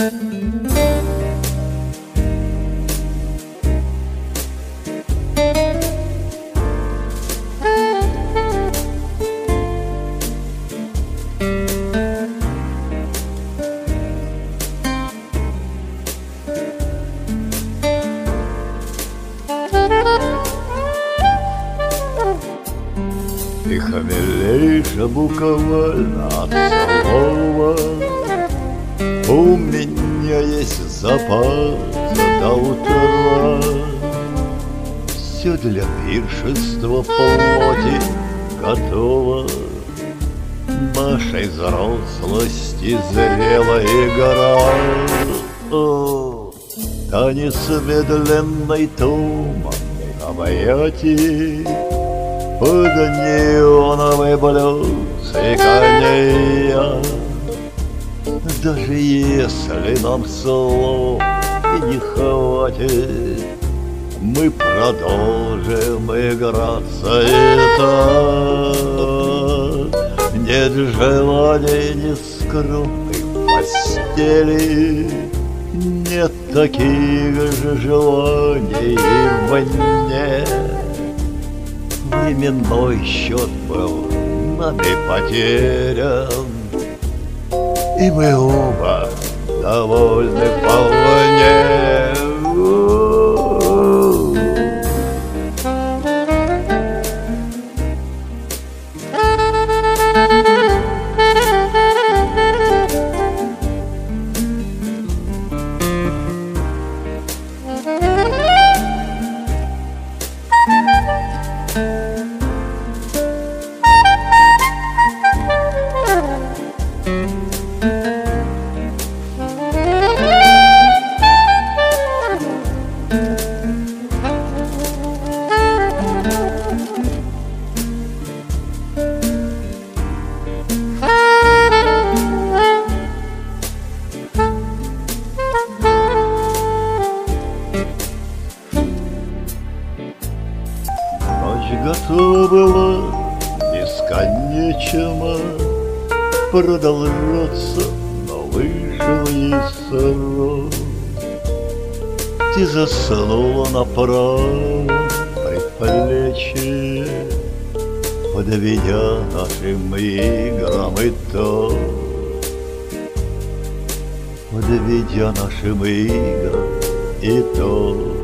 Ты хмелейша буквально от слова. У меня есть запас до утра. Все для пиршества плоти готово. Нашей взрослости зрелая гора. Танец медленной туманной объятий под неоновые блюдцы коньяк. Даже если нам слов и не хватит, мы продолжим играться и так. Нет желания ни скромной постели, нет таких же желаний вне. Временной счет был нами потерян, и мы оба довольны вполне. Готова была бесконечно продолжаться, но вышел ей срок. Ты заснула на правом предплечье, подведя нашим играм итог. Подведя нашим играм итог.